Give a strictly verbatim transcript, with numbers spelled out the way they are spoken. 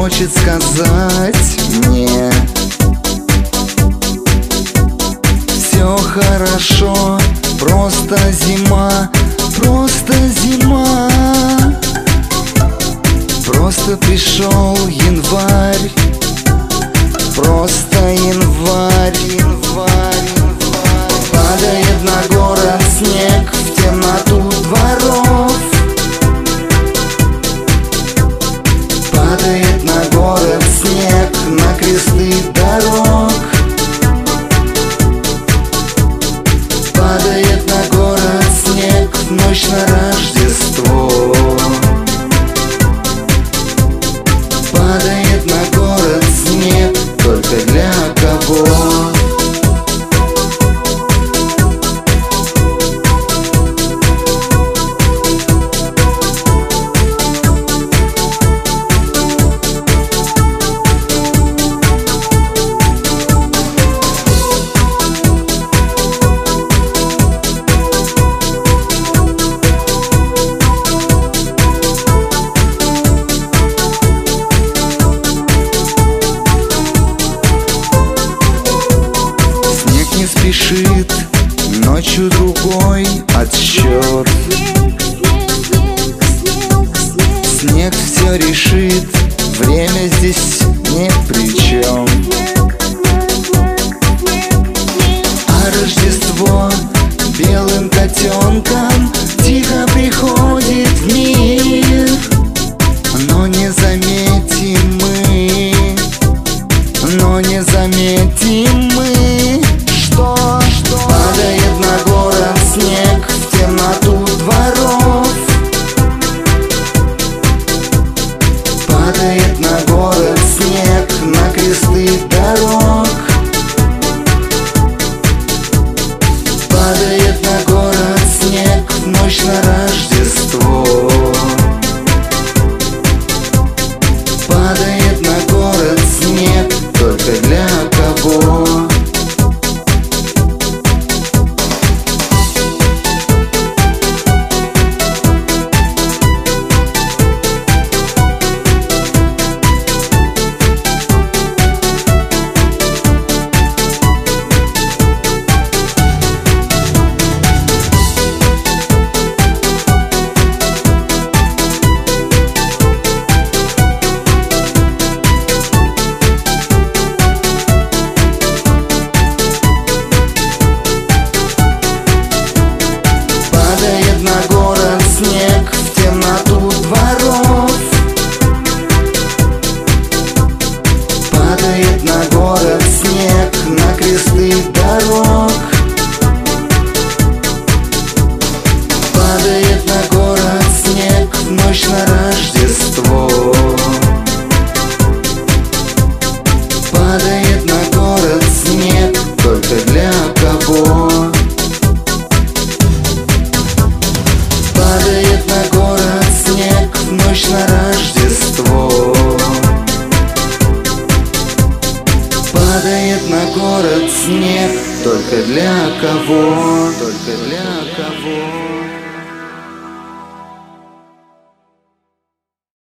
хочет сказать мне: все хорошо, просто зима, просто зима. Просто пришел январь, просто январь, январь, январь. Падает на город снег в темноту дворов. Падает на город снег на кресты дорог. Падает на город снег в ночь на Рождество. Падает на город снег только для кого? Спешит ночью другой отсчет. Снег все решит, время здесь ни при чем. А Рождество белым котенком тихо приходит в мир. Но не заметим мы, но не заметим мы, что, что падает на город снег в темноту дворов. Падает на город снег на кресты дорог. Падает на город снег в ночь на Рождество. Падает на город снег только для кого? Снег в темноту дворов. Падает на город снег на кресты дорог. Падает на город снег в ночь на Рождество. Падает на город снег только для кого? Падает на город снег в ночь на Рождество. Падает на город снег только для кого? Только для кого?